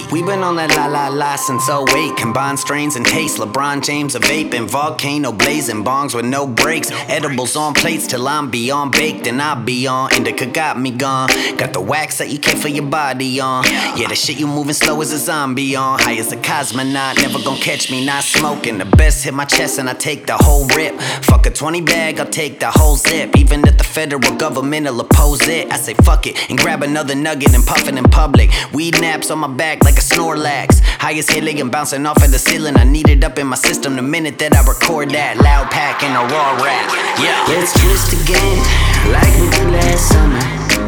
We been on that la since '08. Combined strains and taste. LeBron James a vaping, volcano blazing, bongs with no brakes. Edibles on plates till I'm beyond baked, and I'll be on. Indica got me gone. Got the wax that you can't feel your body on. Yeah, the shit you moving slow as a zombie on. High as a cosmonaut, never gon' catch me not smoking. The best hit my chest and I take the whole rip. Fuck a 20 bag, I'll take the whole zip. Even if the federal government will oppose it, I say fuck it and grab another nugget and puffin' in public. Weed naps on my back like a Snorlax. Highest helium bouncing off of the ceiling. I need it up in my system the minute that I record that. Loud pack and a raw rap. Yeah. Let's twist again, like we did last summer.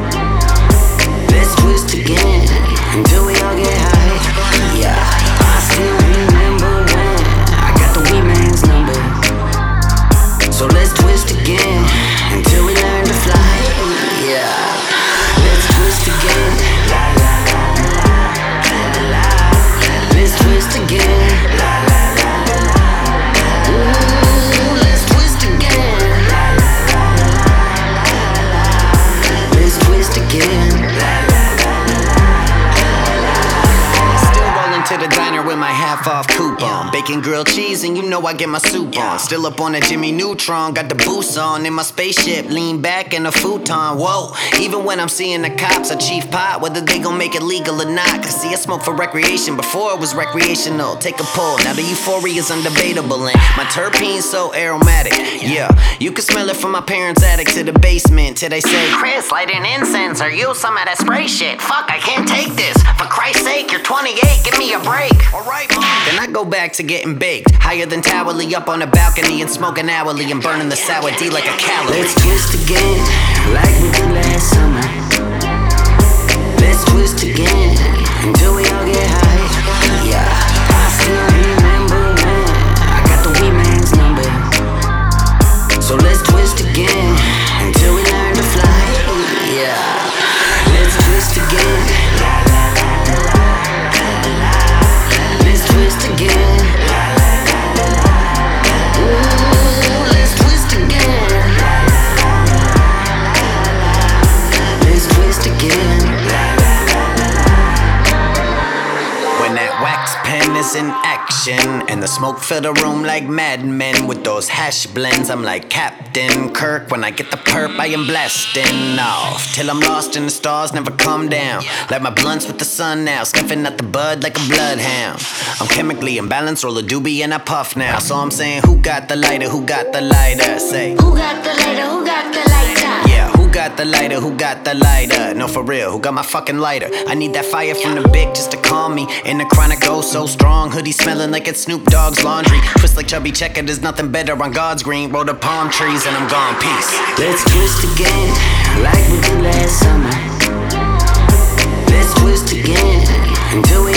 Let's twist again, until we all get high. Yeah, I still remember when I got the weed man's number. So let's twist again, until we learn to fly. Yeah, let's twist again. La la la la la la. Let's twist again. La la la la la. Ooh, let's twist again. La la la la la la. Let's twist again. La la la la la. Still rolling to the diner with my half-off coupon. Bacon grilled cheese and you know I get my soup on. Still up on that Jimmy Neutron, got the boost on in my spaceship. Lean back in a futon, whoa. Even when I'm seeing the cops, I chief pot, whether they gon' make it legal or not. Cause see, I smoke for recreation before it was recreational. Take a pull, now the euphoria's undebatable. And my terpenes so aromatic, yeah. You can smell it from my parents' attic to the basement. Till they say, Chris, light an incense or use some of that spray shit. Fuck, I can't take this. For Christ's sake, you're 28, give me a break. Alright, mom. Then I go back to getting baked. Higher than Towerly, up on the balcony and smoking hourly and burning the sour D like a calorie. Let's twist again, like we did last summer. Let's twist again, until we all get high. Yeah, I still remember when I got the weed man's number. So let's twist again, until we learn to fly. Yeah, let's twist again. La la la la la la. Let's twist again. La la la la la. Ooh, let's twist again. La la la la la. Let's twist again. La la la la. When that wax pen is in action and the smoke fill the room like Mad Men with those hash blends, I'm like Captain Kirk. When I get the perp, I am blasting off till I'm lost in the stars, never come down. Like my blunts with the sun now, sniffing at the bud like a bloodhound. I'm chemically imbalanced, roll a doobie and I puff now. So I'm saying, who got the lighter? Who got the lighter? Say, Who got the lighter? Who got the lighter? yeah, who got the lighter? Who got the lighter? No, for real, who got my fucking lighter? I need that fire from the Bic just to calm me. In the chronic, oh so strong. Hoodie smelling like it's Snoop Dogg's laundry. Twist like Chubby Checker, there's nothing better on God's green. Roll the palm trees and I'm gone, peace. Let's twist again, like we did last summer. Let's twist again, until we